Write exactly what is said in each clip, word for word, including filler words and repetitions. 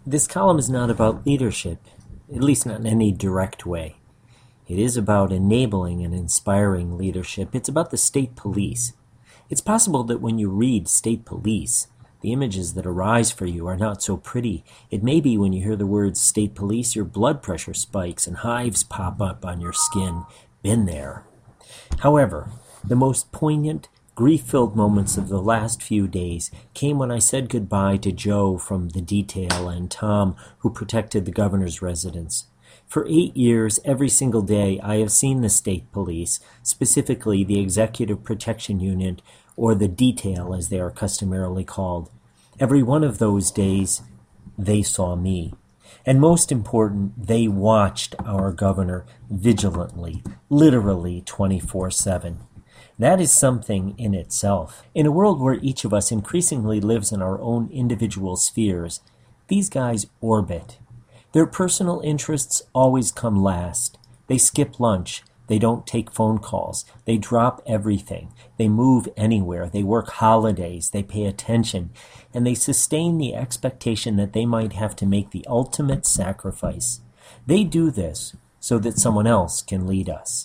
This column is not about leadership, at least not in any direct way. It is about enabling and inspiring leadership. It's about the state police. It's possible that when you read state police, the images that arise for you are not so pretty. It may be when you hear the words state police, your blood pressure spikes and hives pop up on your skin. Been there. However, the most poignant, grief-filled moments of the last few days came when I said goodbye to Joe from the detail and Tom, who protected the governor's residence. For eight years, every single day, I have seen the state police, specifically the Executive Protection Unit, or the detail as they are customarily called. Every one of those days, they saw me. And most important, they watched our governor vigilantly, literally twenty-four seven. That is something in itself. In a world where each of us increasingly lives in our own individual spheres, these guys orbit. Their personal interests always come last. They skip lunch. They don't take phone calls. They drop everything. They move anywhere. They work holidays. They pay attention. And they sustain the expectation that they might have to make the ultimate sacrifice. They do this so that someone else can lead us.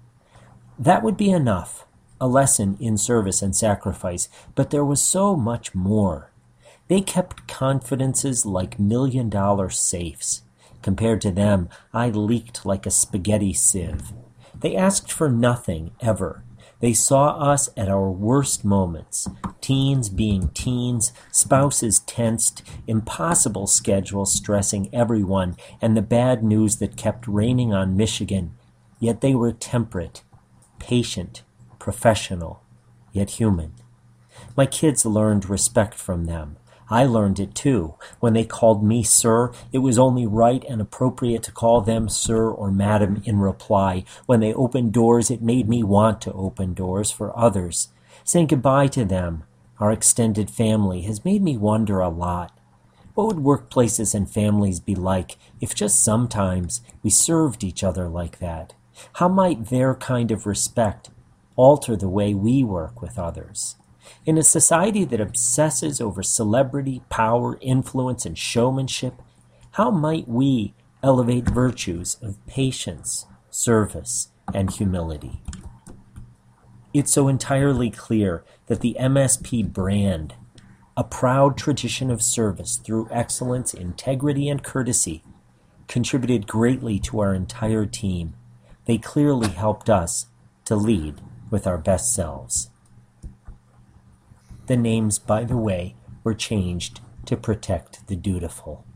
That would be enough, a lesson in service and sacrifice, but there was so much more. They kept confidences like million-dollar safes. Compared to them, I leaked like a spaghetti sieve. They asked for nothing, ever. They saw us at our worst moments, teens being teens, spouses tensed, impossible schedules stressing everyone, and the bad news that kept raining on Michigan. Yet they were temperate, patient, professional, yet human. My kids learned respect from them. I learned it too. When they called me sir, it was only right and appropriate to call them sir or madam in reply. When they opened doors, it made me want to open doors for others. Saying goodbye to them, our extended family, has made me wonder a lot. What would workplaces and families be like if just sometimes we served each other like that? How might their kind of respect alter the way we work with others? In a society that obsesses over celebrity, power, influence, and showmanship, how might we elevate virtues of patience, service, and humility? It's so entirely clear that the M S P brand, a proud tradition of service through excellence, integrity, and courtesy, contributed greatly to our entire team. They clearly helped us to lead with our best selves. The names, by the way, were changed to protect the dutiful.